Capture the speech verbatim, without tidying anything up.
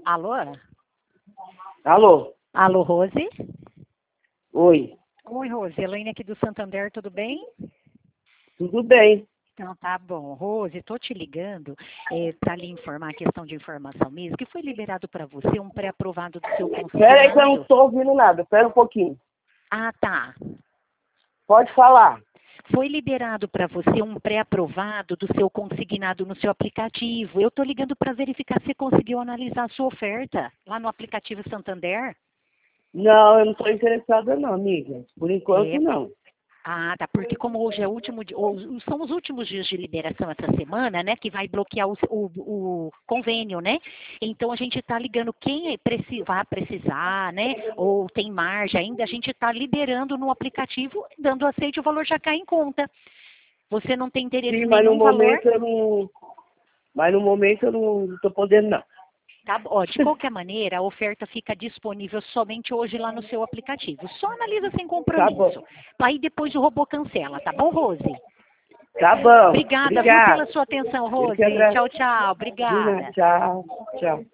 Alô? Alô? Alô, Rose? Oi. Oi, Rose. Elaine aqui do Santander, tudo bem? Tudo bem. Então tá bom. Rose, estou te ligando é, para lhe informar a questão de informação mesmo, que foi liberado para você um pré-aprovado do seu Espera aí que eu não consignado. estou ouvindo nada. Espera um pouquinho. Ah, tá. Pode falar. Foi liberado para você um pré-aprovado do seu consignado no seu aplicativo. Eu estou ligando para verificar se você conseguiu analisar a sua oferta lá no aplicativo Santander. Não, eu não estou interessada não, amiga. Por enquanto, É, não. Ah, tá, porque como hoje é o último, di- ou- são os últimos dias de liberação essa semana, né, que vai bloquear o, o- o convênio, né? Então a gente está ligando quem preci- vai precisar, né, ou tem margem ainda, a gente está liberando no aplicativo, dando aceite, o valor já cai em conta. Você não tem interesse Sim, em mas no nenhum valor? momento eu não... Mas no momento eu não estou podendo, não. Tá, bom. Ó, de qualquer maneira, a oferta fica disponível somente hoje lá no seu aplicativo. Só analisa sem Tá bom. compromisso. Aí depois o robô cancela, tá bom, Rose? Tá bom. Obrigada, viu, pela Obrigado. sua atenção, Eu Rose. que agradeço. Tchau, tchau. Obrigada. Tchau. Tchau.